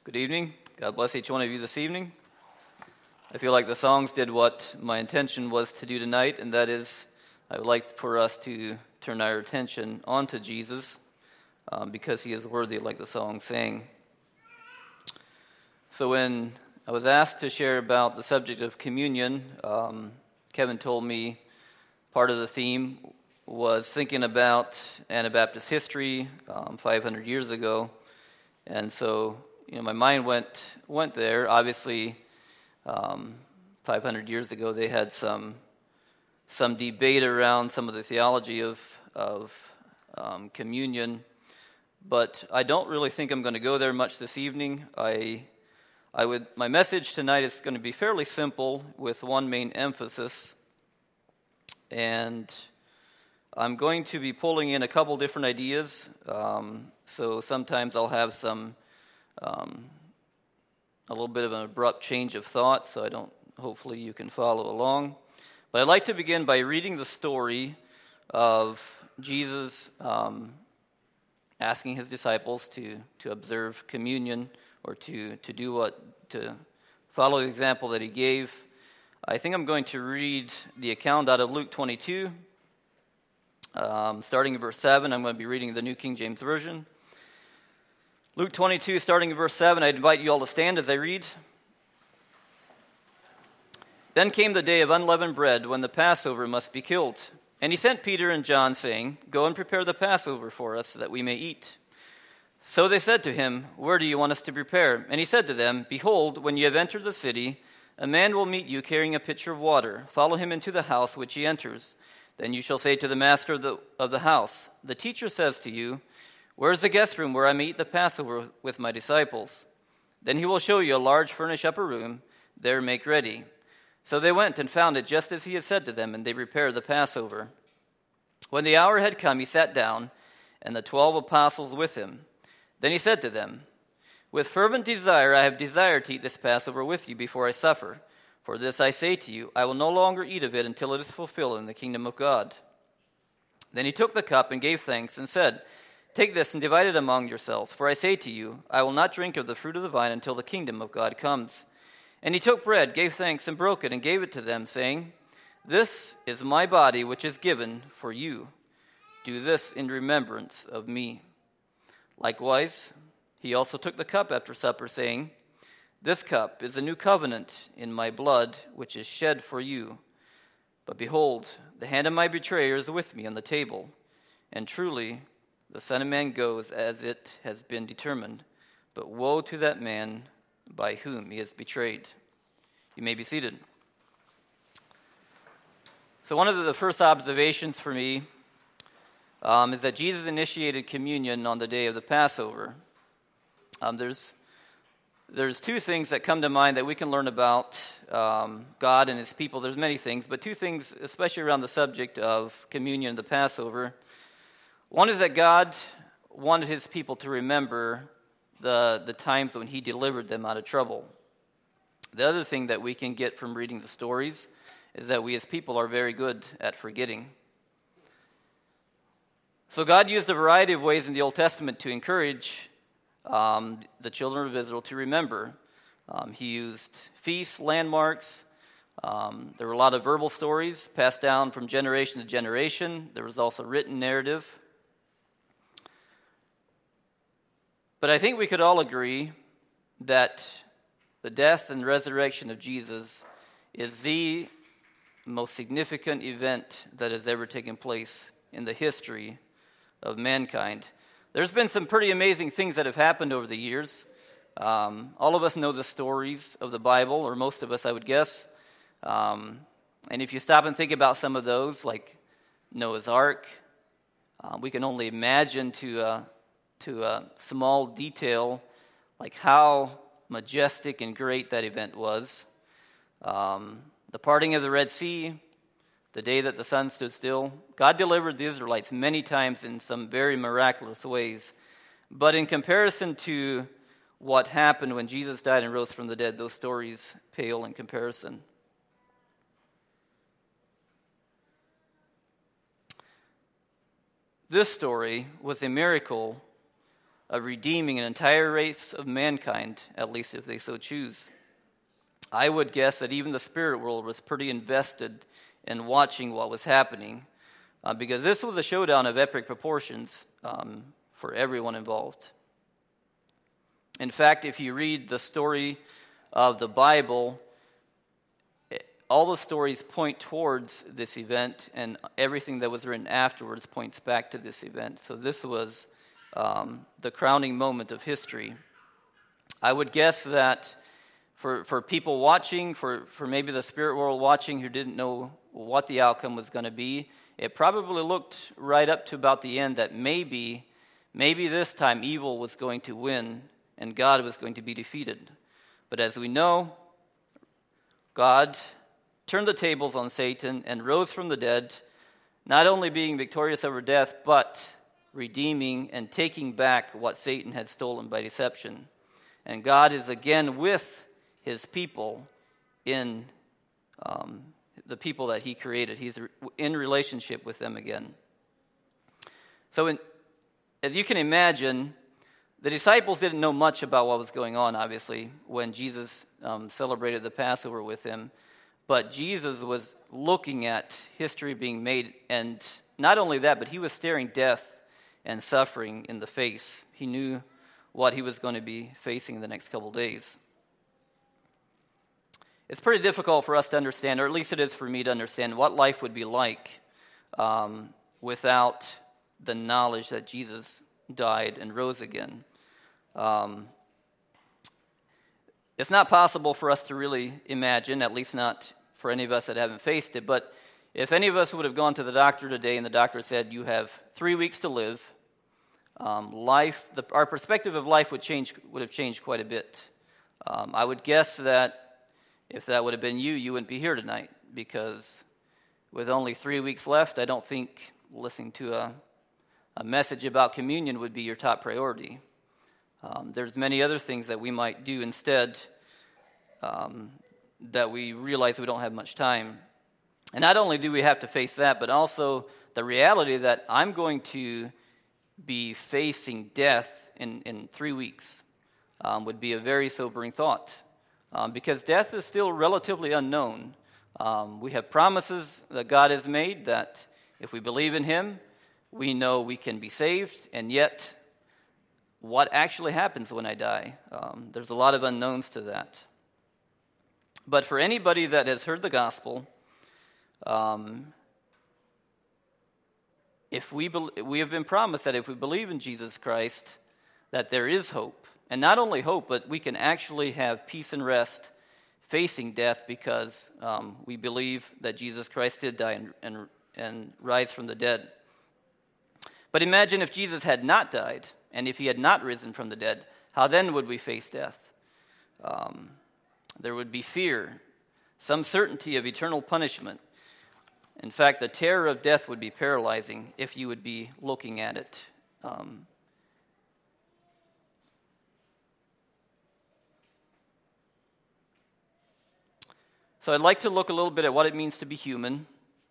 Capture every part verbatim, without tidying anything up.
Good evening. God bless each one of you this evening. I feel like the songs did what my intention was to do tonight, and that is I would like for us to turn our attention onto Jesus um, because he is worthy, like the song sang. So when I was asked to share about the subject of communion, um, Kevin told me part of the theme was thinking about Anabaptist history um, five hundred years ago. And so, you know, my mind went went there. Obviously, um, five hundred years ago, they had some some debate around some of the theology of of um, communion, but I don't really think I'm going to go there much this evening. I I would my message tonight is going to be fairly simple with one main emphasis, and I'm going to be pulling in a couple different ideas. Um, so sometimes I'll have some, um, a little bit of an abrupt change of thought, so I don't, hopefully you can follow along. But I'd like to begin by reading the story of Jesus um, asking his disciples to, to observe communion or to, to do what, to follow the example that he gave. I think I'm going to read the account out of Luke twenty-two. Um, starting in verse seven, I'm going to be reading the New King James Version. Luke twenty-two, starting in verse seven, I invite you all to stand as I read. Then came the day of unleavened bread, when the Passover must be killed. And he sent Peter and John, saying, Go and prepare the Passover for us, that we may eat. So they said to him, Where do you want us to prepare? And he said to them, Behold, when you have entered the city, a man will meet you carrying a pitcher of water. Follow him into the house which he enters. Then you shall say to the master of the, of the house, The teacher says to you, Where is the guest room where I may eat the Passover with my disciples? Then he will show you a large furnished upper room. There make ready. So they went and found it just as he had said to them, and they prepared the Passover. When the hour had come, he sat down, and the twelve apostles with him. Then he said to them, With fervent desire I have desired to eat this Passover with you before I suffer. For this I say to you, I will no longer eat of it until it is fulfilled in the kingdom of God. Then he took the cup and gave thanks and said, Take this and divide it among yourselves, for I say to you, I will not drink of the fruit of the vine until the kingdom of God comes. And he took bread, gave thanks, and broke it, and gave it to them, saying, This is my body, which is given for you. Do this in remembrance of me. Likewise, he also took the cup after supper, saying, This cup is a new covenant in my blood, which is shed for you. But behold, the hand of my betrayer is with me on the table. And truly, the Son of Man goes as it has been determined. But woe to that man by whom he is betrayed. You may be seated. So one of the first observations for me um, is that Jesus initiated communion on the day of the Passover. Um, there's There's two things that come to mind that we can learn about um, God and his people. There's many things, but two things, especially around the subject of communion and the Passover. One is that God wanted his people to remember the, the times when he delivered them out of trouble. The other thing that we can get from reading the stories is that we as people are very good at forgetting. So God used a variety of ways in the Old Testament to encourage Um, the children of Israel to remember. Um, he used feasts, landmarks. Um, there were a lot of verbal stories passed down from generation to generation. There was also written narrative. But I think we could all agree that the death and resurrection of Jesus is the most significant event that has ever taken place in the history of mankind. There's been some pretty amazing things that have happened over the years. Um, all of us know the stories of the Bible, or most of us, I would guess. Um, and if you stop and think about some of those, like Noah's Ark, uh, we can only imagine to uh, to a small detail, like how majestic and great that event was. Um, the parting of the Red Sea, the day that the sun stood still. God delivered the Israelites many times in some very miraculous ways. But in comparison to what happened when Jesus died and rose from the dead, those stories pale in comparison. This story was a miracle of redeeming an entire race of mankind, at least if they so choose. I would guess that even the spirit world was pretty invested in watching what was happening, uh, because this was a showdown of epic proportions um, for everyone involved. In fact, if you read the story of the Bible, all the stories point towards this event, and everything that was written afterwards points back to this event. So this was um, the crowning moment of history. I would guess that for for people watching, for, for maybe the spirit world watching who didn't know what the outcome was going to be, it probably looked right up to about the end that maybe, maybe this time evil was going to win and God was going to be defeated. But as we know, God turned the tables on Satan and rose from the dead, not only being victorious over death, but redeeming and taking back what Satan had stolen by deception. And God is again with his people in um, the people that he created. He's in relationship with them again. So in, as you can imagine, the disciples didn't know much about what was going on, obviously, when Jesus um, celebrated the Passover with him. But Jesus was looking at history being made, and not only that, but he was staring death and suffering in the face. He knew what he was going to be facing in the next couple days. It's pretty difficult for us to understand, or at least it is for me to understand, what life would be like um, without the knowledge that Jesus died and rose again. Um, it's not possible for us to really imagine, at least not for any of us that haven't faced it, but if any of us would have gone to the doctor today and the doctor said, you have three weeks to live, um, life, the, our perspective of life would change, would have changed quite a bit. Um, I would guess that if that would have been you, you wouldn't be here tonight, because with only three weeks left, I don't think listening to a, a message about communion would be your top priority. Um, there's many other things that we might do instead um, that we realize we don't have much time. And not only do we have to face that, but also the reality that I'm going to be facing death in, in three weeks um, would be a very sobering thought. Um, because death is still relatively unknown. Um, we have promises that God has made that if we believe in him, we know we can be saved, and yet what actually happens when I die? Um, there's a lot of unknowns to that. But for anybody that has heard the gospel, um, if we be- we have been promised that if we believe in Jesus Christ, that there is hope. And not only hope, but we can actually have peace and rest facing death because um, we believe that Jesus Christ did die and, and, and rise from the dead. But imagine if Jesus had not died, and if he had not risen from the dead, how then would we face death? Um, there would be fear, some certainty of eternal punishment. In fact, the terror of death would be paralyzing if you would be looking at it. Um, So I'd like to look a little bit at what it means to be human.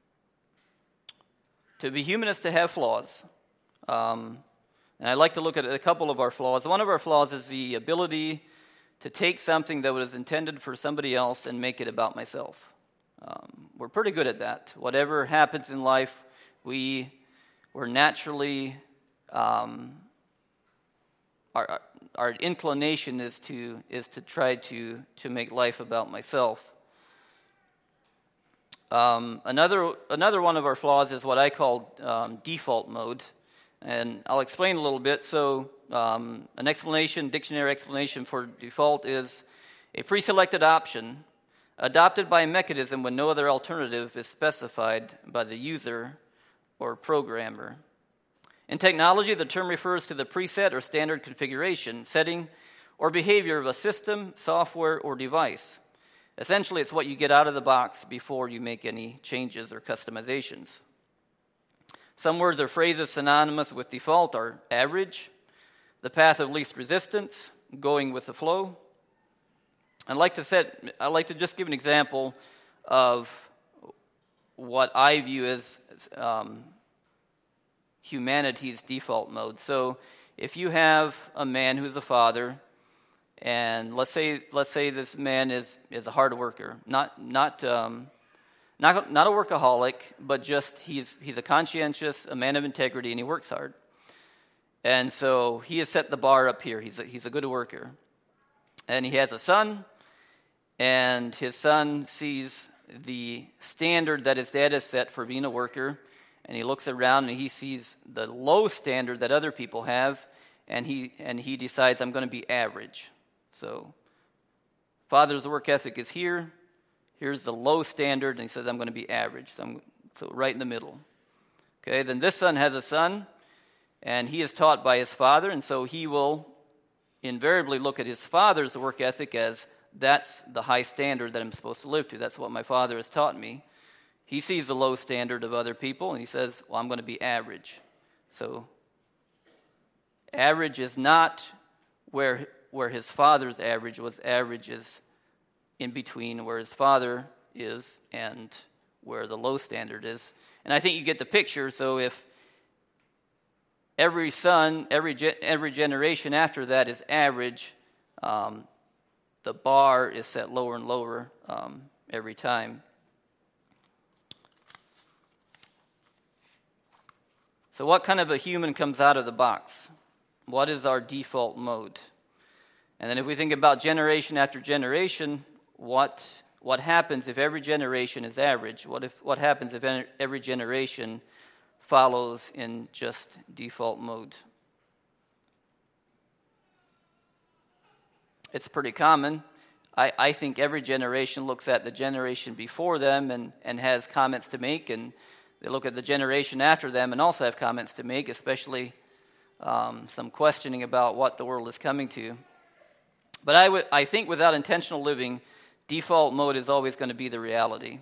To be human is to have flaws. Um, and I'd like to look at a couple of our flaws. One of our flaws is the ability to take something that was intended for somebody else and make it about myself. Um, we're pretty good at that. Whatever happens in life, we, we're naturally, um, our, our inclination is to is to try to, to make life about myself. Um, another another one of our flaws is what I call um, default mode, and I'll explain a little bit. So um, an explanation, dictionary explanation for default is a pre-selected option adopted by a mechanism when no other alternative is specified by the user or programmer. In technology, the term refers to the preset or standard configuration, setting, or behavior of a system, software, or device. Essentially, it's what you get out of the box before you make any changes or customizations. Some words or phrases synonymous with default are average, the path of least resistance, going with the flow. I'd like to set, I'd like to just give an example of what I view as um, humanity's default mode. So, if you have a man who's a father, and let's say let's say this man is, is a hard worker, not not um, not not a workaholic, but just he's he's a conscientious, a man of integrity, and he works hard. And so he has set the bar up here. He's a, he's a good worker, and he has a son, and his son sees the standard that his dad has set for being a worker, and he looks around and he sees the low standard that other people have, and he and he decides, I'm going to be average. So father's work ethic is here. Here's the low standard, and he says, I'm going to be average. So, I'm, so right in the middle. Okay, then this son has a son, and he is taught by his father, and so he will invariably look at his father's work ethic as, that's the high standard that I'm supposed to live to. That's what my father has taught me. He sees the low standard of other people, and he says, well, I'm going to be average. So average is not where where his father's average was. Average is in between where his father is and where the low standard is. And I think you get the picture. So if every son, every ge- every generation after that is average, um, the bar is set lower and lower um, every time. So what kind of a human comes out of the box? What is our default mode? And then if we think about generation after generation, what what happens if every generation is average? What if what happens if every generation follows in just default mode? It's pretty common. I, I think every generation looks at the generation before them and, and has comments to make, and they look at the generation after them and also have comments to make, especially um, some questioning about what the world is coming to. But I, w- I think without intentional living, default mode is always going to be the reality.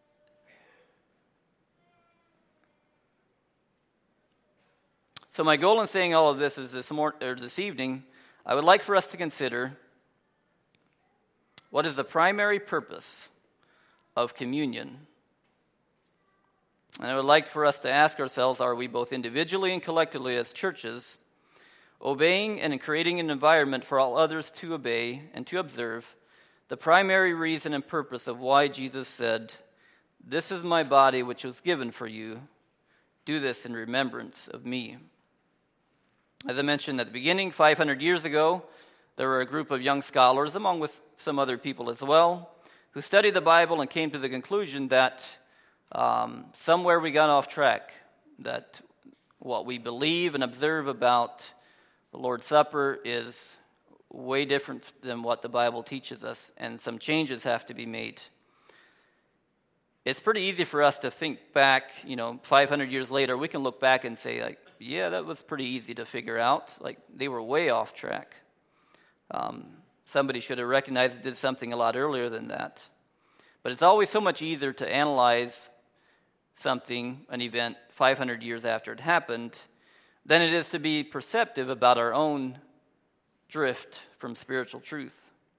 So my goal in saying all of this is this, mor- or this evening, I would like for us to consider what is the primary purpose of communion. And I would like for us to ask ourselves, are we both individually and collectively as churches obeying and creating an environment for all others to obey and to observe the primary reason and purpose of why Jesus said, "This is my body which was given for you. Do this in remembrance of me." As I mentioned at the beginning, five hundred years ago, there were a group of young scholars, along with some other people as well, who studied the Bible and came to the conclusion that um, somewhere we got off track, that what we believe and observe about the Lord's Supper is way different than what the Bible teaches us, and some changes have to be made. It's pretty easy for us to think back, you know, five hundred years later, we can look back and say, like, yeah, that was pretty easy to figure out. Like, they were way off track. Um, somebody should have recognized it did something a lot earlier than that. But it's always so much easier to analyze something, an event, five hundred years after it happened, than it is to be perceptive about our own drift from spiritual truth.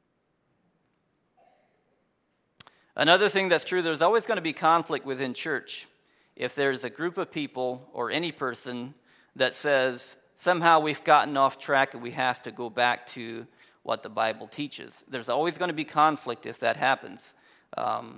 Another thing that's true, there's always going to be conflict within church if there's a group of people or any person that says, somehow we've gotten off track and we have to go back to what the Bible teaches. There's always going to be conflict if that happens. Um,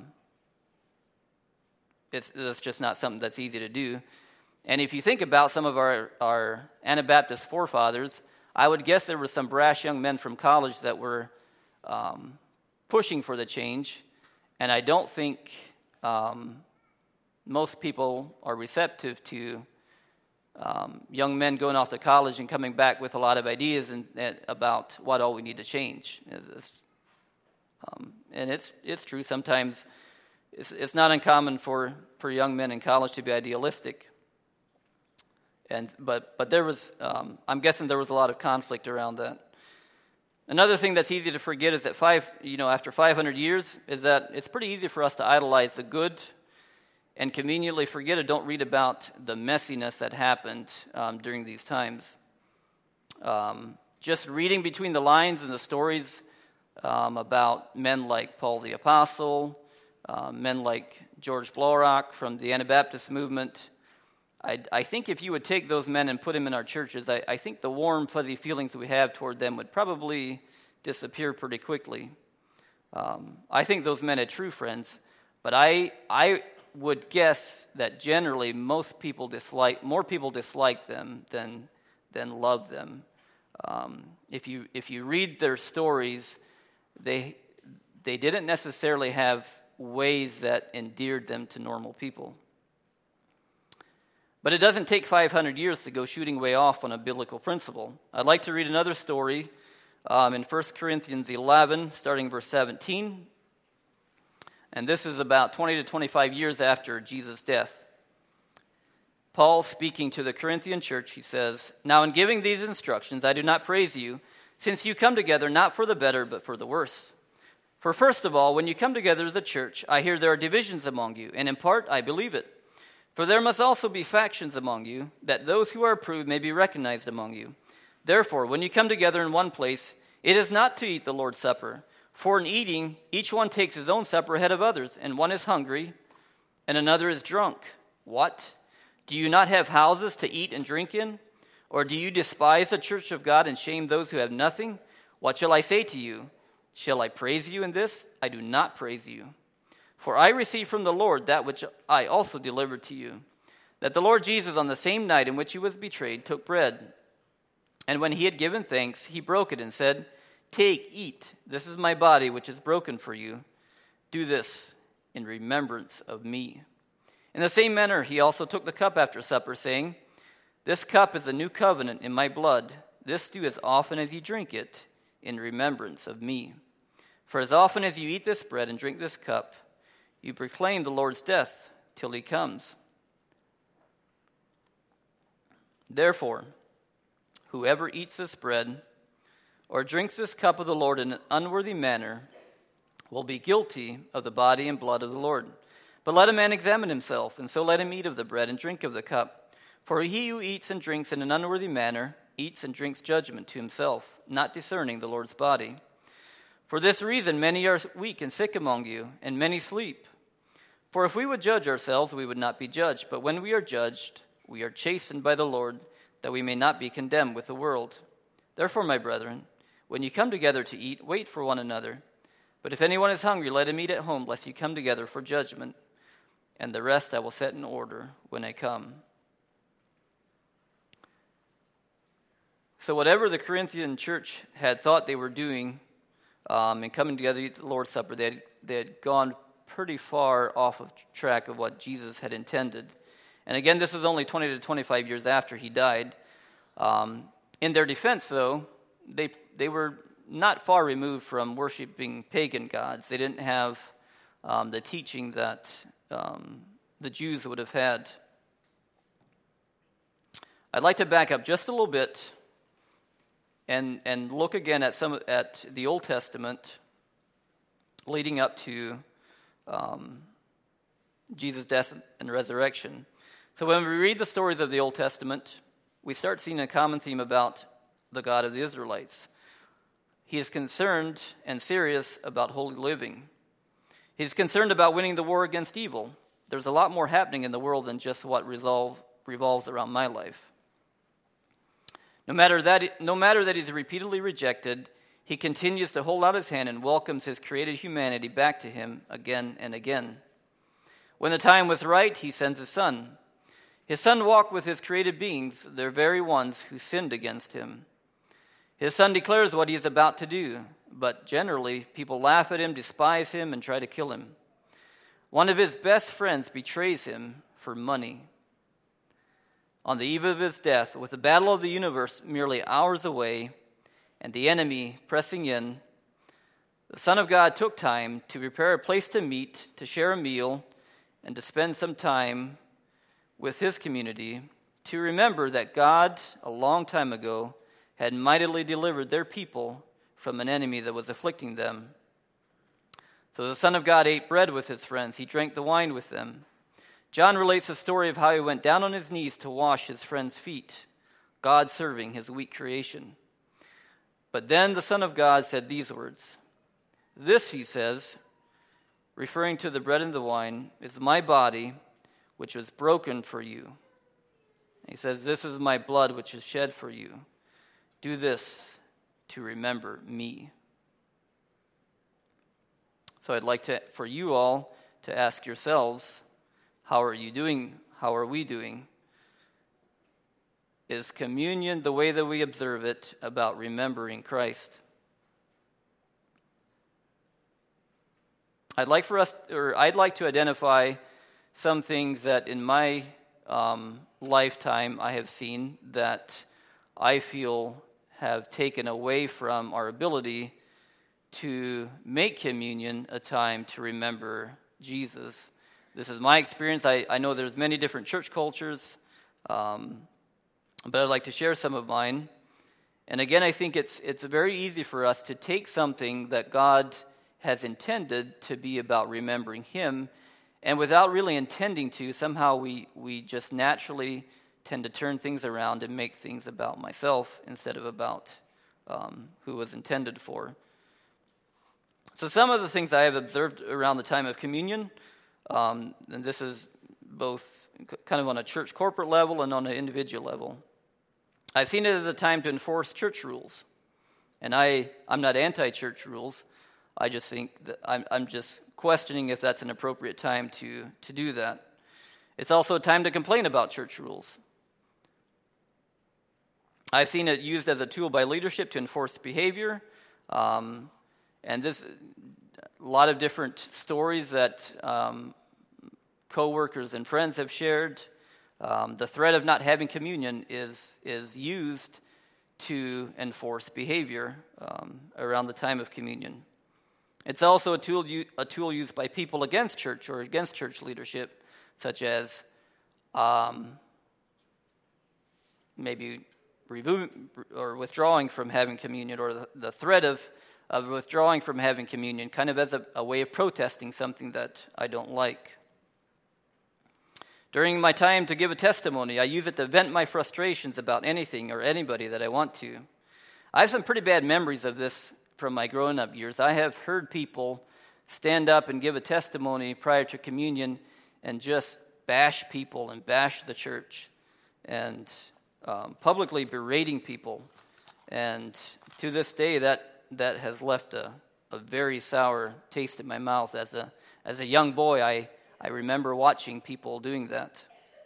it's, it's just not something that's easy to do. And if you think about some of our, our Anabaptist forefathers, I would guess there were some brash young men from college that were um, pushing for the change. And I don't think um, most people are receptive to um, young men going off to college and coming back with a lot of ideas and, and about what all we need to change. It's, um, and it's it's true. Sometimes it's, it's not uncommon for, for young men in college to be idealistic. And but but there was, um, I'm guessing there was a lot of conflict around that. Another thing that's easy to forget is that five, you know, after five hundred years, is that it's pretty easy for us to idolize the good and conveniently forget or don't read about the messiness that happened um, during these times. Um, just reading between the lines and the stories um, about men like Paul the Apostle, uh, men like George Blaurock from the Anabaptist movement, I, I think if you would take those men and put them in our churches, I, I think the warm, fuzzy feelings that we have toward them would probably disappear pretty quickly. Um, I think those men had true friends, but I I would guess that generally most people dislike, more people dislike them than than love them. Um, if you if you read their stories, they they didn't necessarily have ways that endeared them to normal people. But it doesn't take five hundred years to go shooting way off on a biblical principle. I'd like to read another story um, in First Corinthians eleven, starting verse seventeen. And this is about twenty to twenty-five years after Jesus' death. Paul, speaking to the Corinthian church, he says, "Now in giving these instructions, I do not praise you, since you come together not for the better, but for the worse. For first of all, when you come together as a church, I hear there are divisions among you, and in part I believe it. For there must also be factions among you, that those who are approved may be recognized among you. Therefore, when you come together in one place, it is not to eat the Lord's Supper. For in eating, each one takes his own supper ahead of others, and one is hungry, and another is drunk. What? Do you not have houses to eat and drink in? Or do you despise the church of God and shame those who have nothing? What shall I say to you? Shall I praise you in this? I do not praise you. For I received from the Lord that which I also delivered to you, that the Lord Jesus, on the same night in which he was betrayed, took bread. And when he had given thanks, he broke it and said, 'Take, eat, this is my body which is broken for you. Do this in remembrance of me.' In the same manner he also took the cup after supper, saying, 'This cup is a new covenant in my blood. This do as often as you drink it in remembrance of me. For as often as you eat this bread and drink this cup, you proclaim the Lord's death till he comes. Therefore, whoever eats this bread or drinks this cup of the Lord in an unworthy manner will be guilty of the body and blood of the Lord. But let a man examine himself, and so let him eat of the bread and drink of the cup. For he who eats and drinks in an unworthy manner eats and drinks judgment to himself, not discerning the Lord's body. For this reason many are weak and sick among you, and many sleep. For if we would judge ourselves, we would not be judged. But when we are judged, we are chastened by the Lord, that we may not be condemned with the world. Therefore, my brethren, when you come together to eat, wait for one another. But if anyone is hungry, let him eat at home, lest you come together for judgment. And the rest I will set in order when I come." So whatever the Corinthian church had thought they were doing um, in coming together to eat the Lord's Supper, they had, they had gone pretty far off of track of what Jesus had intended. And again, this is only twenty to twenty-five years after he died. Um, in their defense, though, they they were not far removed from worshiping pagan gods. They didn't have um, the teaching that um, the Jews would have had. I'd like to back up just a little bit and and look again at some at the Old Testament leading up to um, Jesus' death and resurrection. So when we read the stories of the Old Testament, we start seeing a common theme about the God of the Israelites. He is concerned and serious about holy living. He's concerned about winning the war against evil. There's a lot more happening in the world than just what resolve, revolves around my life. No matter that, no matter that he's repeatedly rejected, he continues to hold out his hand and welcomes his created humanity back to him again and again. When the time was right, he sends his son. His son walked with his created beings, the very ones who sinned against him. His son declares what he is about to do, but generally people laugh at him, despise him, and try to kill him. One of his best friends betrays him for money. On the eve of his death, with the battle of the universe merely hours away, and the enemy pressing in, the Son of God took time to prepare a place to meet, to share a meal, and to spend some time with his community, to remember that God, a long time ago, had mightily delivered their people from an enemy that was afflicting them. So the Son of God ate bread with his friends. He drank the wine with them. John relates the story of how he went down on his knees to wash his friends' feet, God serving his weak creation. But then the Son of God said these words, "This," he says, referring to the bread and the wine, "is my body, which was broken for you. He says, "This is my blood which is shed for you. Do this to remember me." So I'd like to, for you all to ask yourselves, how are you doing? How are we doing? Is communion, the way that we observe it, about remembering Christ? I'd like for us, or I'd like to identify some things that in my um, lifetime I have seen that I feel have taken away from our ability to make communion a time to remember Jesus. This is my experience. I, I know there's many different church cultures, um, but I'd like to share some of mine. And again, I think it's it's very easy for us to take something that God has intended to be about remembering Him, and without really intending to, somehow we, we just naturally tend to turn things around and make things about myself instead of about um, who was intended for. So some of the things I have observed around the time of communion, um, and this is both kind of on a church corporate level and on an individual level. I've seen it as a time to enforce church rules. And I, I'm not anti-church rules. I just think that I'm, I'm just questioning if that's an appropriate time to, to do that. It's also a time to complain about church rules. I've seen it used as a tool by leadership to enforce behavior. Um, and this, a lot of different stories that um, co-workers and friends have shared. Um, the threat of not having communion is is used to enforce behavior um, around the time of communion. It's also a tool a tool used by people against church or against church leadership, such as um, maybe removing or withdrawing from having communion, or the, the threat of, of withdrawing from having communion, kind of as a, a way of protesting something that I don't like. During my time to give a testimony, I use it to vent my frustrations about anything or anybody that I want to. I have some pretty bad memories of this from my growing up years. I have heard people stand up and give a testimony prior to communion and just bash people and bash the church and um, publicly berating people. And to this day, that that has left a, a very sour taste in my mouth. As a as a young boy, I I remember watching people doing that.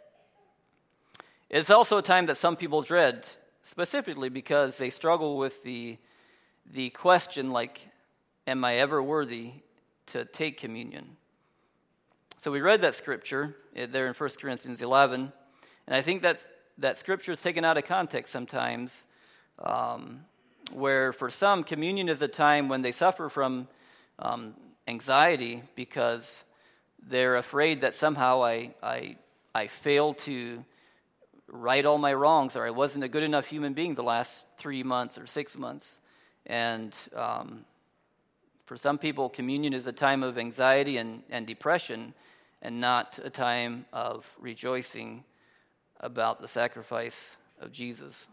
It's also a time that some people dread, specifically because they struggle with the the question, like, am I ever worthy to take communion? So we read that scripture there in First Corinthians eleven, and I think that that scripture is taken out of context sometimes, um, where for some, communion is a time when they suffer from um, anxiety because they're afraid that somehow I, I I failed to right all my wrongs, or I wasn't a good enough human being the last three months or six months. And um, for some people, communion is a time of anxiety and, and depression, and not a time of rejoicing about the sacrifice of Jesus.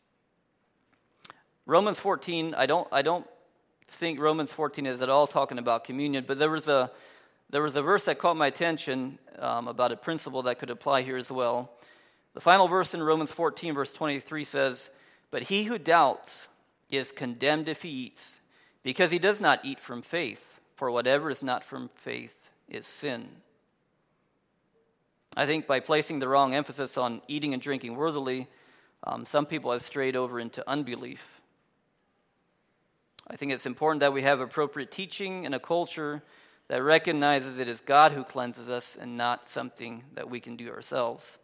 Romans fourteen, I don't I don't think Romans fourteen is at all talking about communion, but there was a There was a verse that caught my attention um, about a principle that could apply here as well. The final verse in Romans fourteen, verse twenty-three says, "But he who doubts is condemned if he eats, because he does not eat from faith, for whatever is not from faith is sin." I think by placing the wrong emphasis on eating and drinking worthily, um, some people have strayed over into unbelief. I think it's important that we have appropriate teaching in a culture that recognizes it is God who cleanses us and not something that we can do ourselves.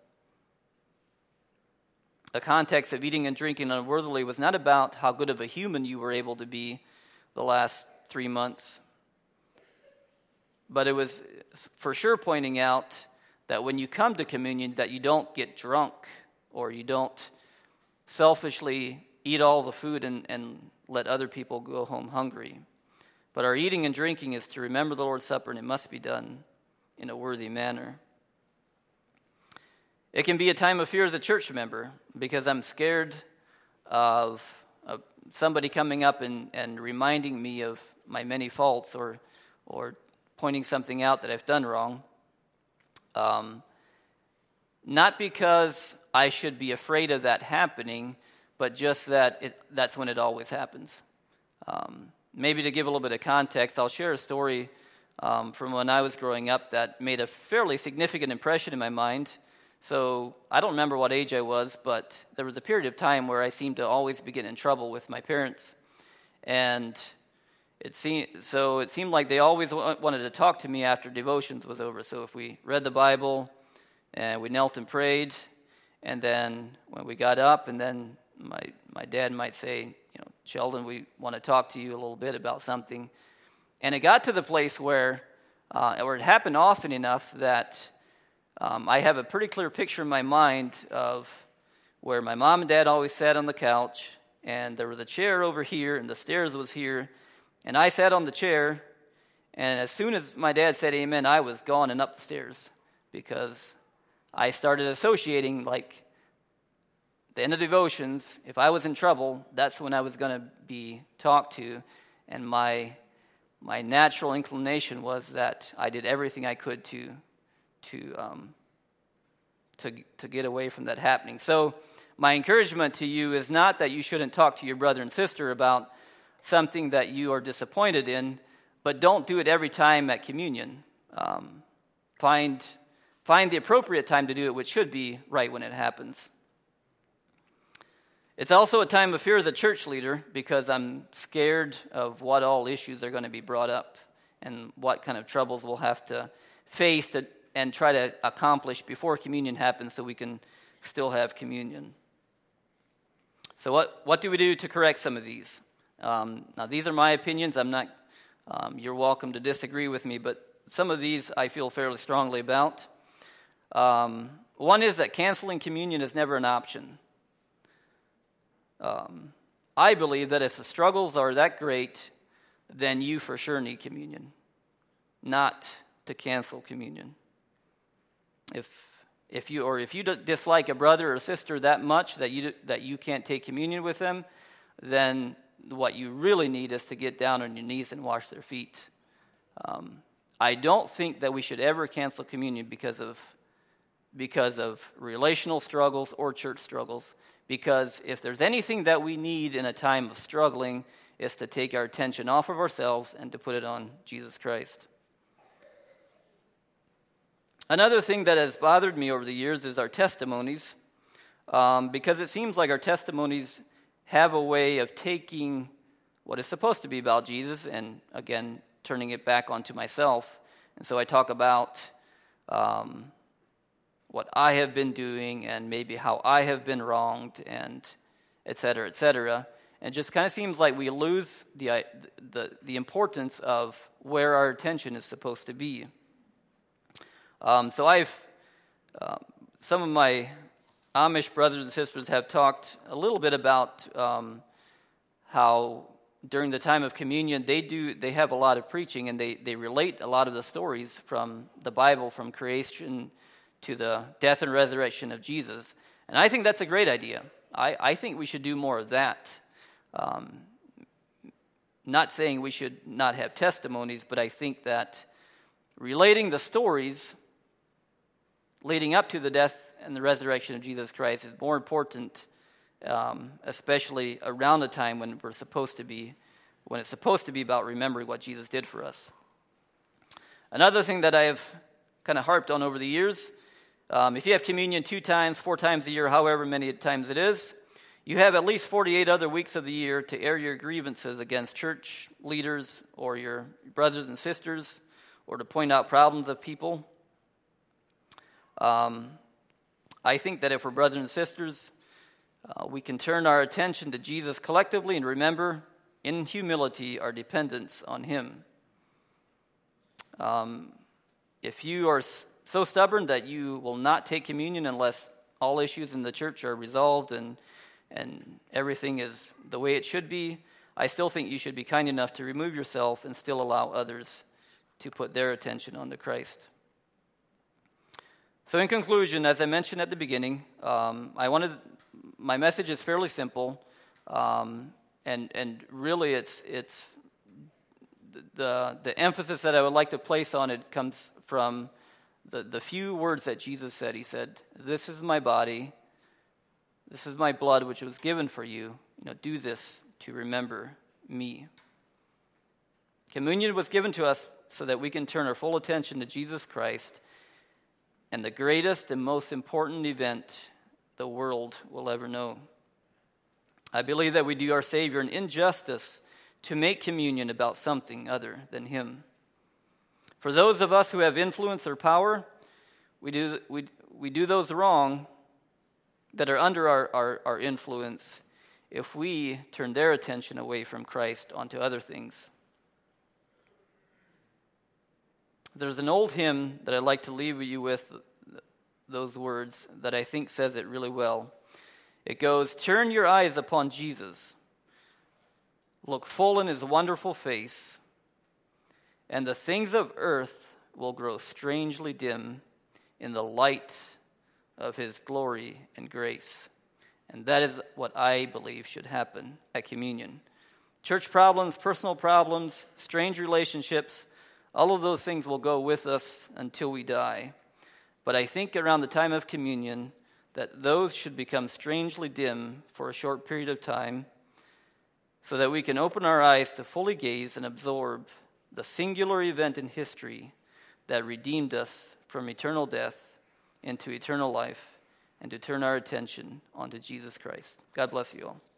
The context of eating and drinking unworthily was not about how good of a human you were able to be the last three months, but it was for sure pointing out that when you come to communion, that you don't get drunk, or you don't selfishly eat all the food and, and let other people go home hungry. But our eating and drinking is to remember the Lord's Supper, and it must be done in a worthy manner. It can be a time of fear as a church member, because I'm scared of, of somebody coming up and, and reminding me of my many faults, or or pointing something out that I've done wrong. Um, not because I should be afraid of that happening, but just that it, that's when it always happens. Um, maybe to give a little bit of context, I'll share a story um, from when I was growing up that made a fairly significant impression in my mind. So I don't remember what age I was, but there was a period of time where I seemed to always be getting in trouble with my parents. And it seemed, so it seemed like they always w- wanted to talk to me after devotions was over. So if we read the Bible and we knelt and prayed, and then when we got up, and then my my dad might say, you know, Sheldon, we want to talk to you a little bit about something. And it got to the place where, uh, where it happened often enough that Um, I have a pretty clear picture in my mind of where my mom and dad always sat on the couch, and there was a chair over here, and the stairs was here, and I sat on the chair, and as soon as my dad said amen, I was gone and up the stairs, because I started associating, like, the end of devotions, if I was in trouble, that's when I was going to be talked to, and my my natural inclination was that I did everything I could to to um, to to get away from that happening. So my encouragement to you is not that you shouldn't talk to your brother and sister about something that you are disappointed in, but don't do it every time at communion. Um, find find the appropriate time to do it, which should be right when it happens. It's also a time of fear as a church leader, because I'm scared of what all issues are going to be brought up and what kind of troubles we'll have to face to and try to accomplish before communion happens so we can still have communion. So what, what do we do to correct some of these? Um, now, these are my opinions. I'm not, um, you're welcome to disagree with me, but some of these I feel fairly strongly about. Um, one is that canceling communion is never an option. Um, I believe that if the struggles are that great, then you for sure need communion, not to cancel communion. If if you or if you dislike a brother or sister that much that you that you can't take communion with them, then what you really need is to get down on your knees and wash their feet. Um, I don't think that we should ever cancel communion because of because of relational struggles or church struggles. Because if there's anything that we need in a time of struggling, is to take our attention off of ourselves and to put it on Jesus Christ. Another thing that has bothered me over the years is our testimonies, um, because it seems like our testimonies have a way of taking what is supposed to be about Jesus and, again, turning it back onto myself. And so I talk about um, what I have been doing and maybe how I have been wronged, and et cetera, et cetera. And it just kind of seems like we lose the the the importance of where our attention is supposed to be. Um, so I've, uh, some of my Amish brothers and sisters have talked a little bit about um, how during the time of communion they do they have a lot of preaching, and they, they relate a lot of the stories from the Bible, from creation to the death and resurrection of Jesus. And I think that's a great idea. I, I think we should do more of that. Um, not saying we should not have testimonies, but I think that relating the stories leading up to the death and the resurrection of Jesus Christ is more important, um, especially around the time when we're supposed to be, when it's supposed to be about remembering what Jesus did for us. Another thing that I have kind of harped on over the years, um, if you have communion two times, four times a year, however many times it is, you have at least forty-eight other weeks of the year to air your grievances against church leaders or your brothers and sisters, or to point out problems of people. Um, I think that if we're brothers and sisters, uh, we can turn our attention to Jesus collectively and remember in humility our dependence on Him. Um, if you are so stubborn that you will not take communion unless all issues in the church are resolved and and everything is the way it should be, I still think you should be kind enough to remove yourself and still allow others to put their attention onto Christ. So in conclusion, as I mentioned at the beginning, um, I wanted my message is fairly simple, um, and and really it's it's the the emphasis that I would like to place on it comes from the the few words that Jesus said. He said, "This is my body, This is my blood which was given for you. You know, do this to remember me. Communion was given to us so that we can turn our full attention to Jesus Christ and the greatest and most important event the world will ever know. I believe that we do our Savior an injustice to make communion about something other than him. For those of us who have influence or power, we do we, we do those wrong that are under our, our, our influence if we turn their attention away from Christ onto other things. There's an old hymn that I'd like to leave you with those words that I think says it really well. It goes, "Turn your eyes upon Jesus. Look full in his wonderful face, and the things of earth will grow strangely dim in the light of his glory and grace." And that is what I believe should happen at communion. Church problems, personal problems, strange relationships, all of those things will go with us until we die. But I think around the time of communion that those should become strangely dim for a short period of time so that we can open our eyes to fully gaze and absorb the singular event in history that redeemed us from eternal death into eternal life, and to turn our attention onto Jesus Christ. God bless you all.